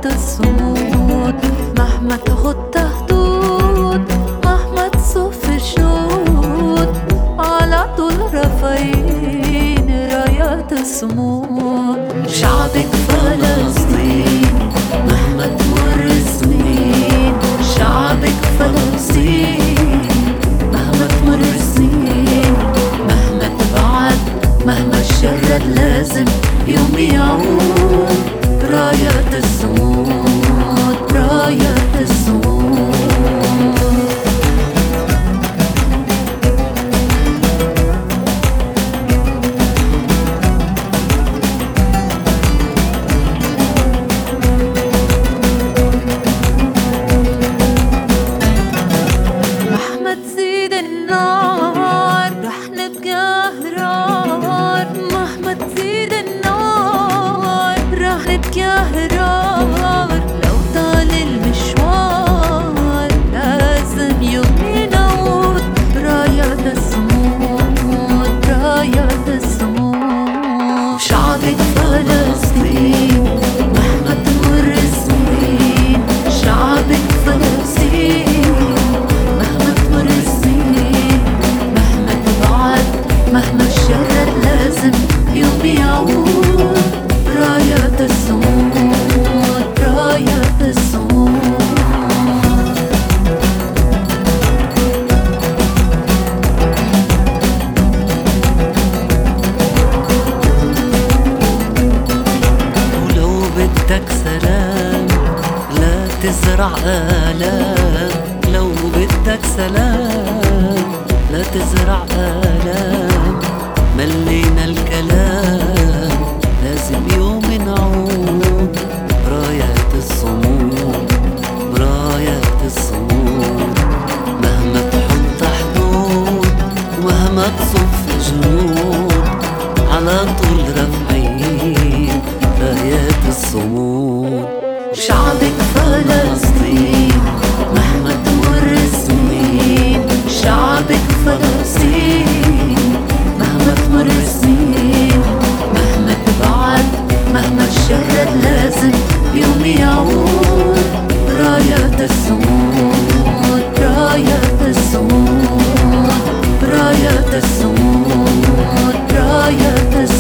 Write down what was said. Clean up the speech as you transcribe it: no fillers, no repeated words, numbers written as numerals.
رايات الصمود. مهما تخط حدود، مهما تصف الشهود، على طول رافعين رايات الصمود. شعبك فلسطين مهما تمر السنين، شعبك فلسطين مهما تمر السنين، مهما تبعد مهما الشر لازم يوم يعود. رايات الصمود، رايات الصمود. مهما تزيد النار رح نبقى أحرار، مهما تزيد النار رح نبقى أحرار. لو طال المشوار لازم يوم ينور. رايات الصمود، رايات الصمود. شعبك فلسطين مهما تمر السنين، شعبك فلسطين مهما تمر السنين، مهما تبعد مهما الشر لازم يوم يعود. رايات الصمود، رايات الصمود. ولو بدك سلام لا تزرع آلام، لو بدك سلام لا تزرع آلام. ملينا الكلام لازم يوم نعود. رايات الصمود، رايات الصمود. مهما تحط حدود ومهما تصف جنود، على طول رافعين رايات الصمود. شعبك فلسطين مهما تمر السنين، شعبك فلسطين مهما تمر السنين، مهما تبعد مهما الشر لازم يوم يعود. رايات الصمود، رايات الصمود، رايات الصمود، رايات الصمود.